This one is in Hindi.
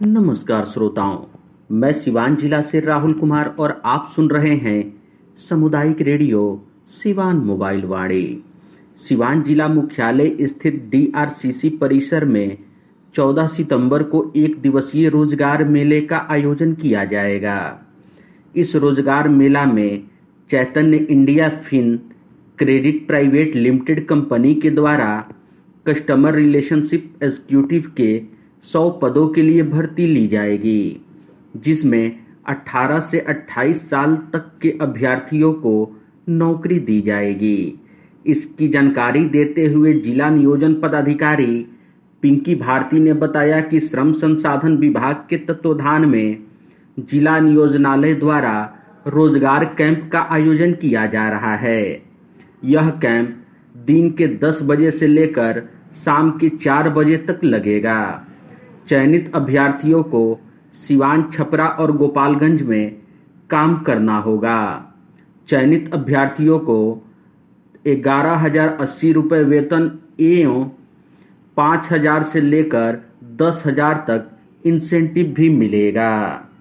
नमस्कार श्रोताओं, मैं सिवान जिला से राहुल कुमार और आप सुन रहे हैं सामुदायिक रेडियो सिवान मोबाइल वाणी। सिवान जिला मुख्यालय स्थित डीआरसीसी परिसर में 14 सितंबर को एक दिवसीय रोजगार मेले का आयोजन किया जाएगा। इस रोजगार मेला में Chaitanya India fin credit private limited company के द्वारा कस्टमर रिलेशनशिप एग्जीक्यूटिव के 100 पदों के लिए भर्ती ली जाएगी, जिसमें 18 से 28 साल तक के अभ्यर्थियों को नौकरी दी जाएगी। इसकी जानकारी देते हुए जिला नियोजन पदाधिकारी पिंकी भारती ने बताया कि श्रम संसाधन विभाग के तत्वाधान में जिला नियोजनालय द्वारा रोजगार कैंप का आयोजन किया जा रहा है। यह कैंप दिन के 10 बजे से लेकर शाम के 4 बजे तक लगेगा। चयनित अभ्यर्थियों को सिवान, छपरा और गोपालगंज में काम करना होगा। चयनित अभ्यर्थियों को 11,080 रुपये वेतन एवं 5,000 से लेकर 10,000 तक इंसेंटिव भी मिलेगा।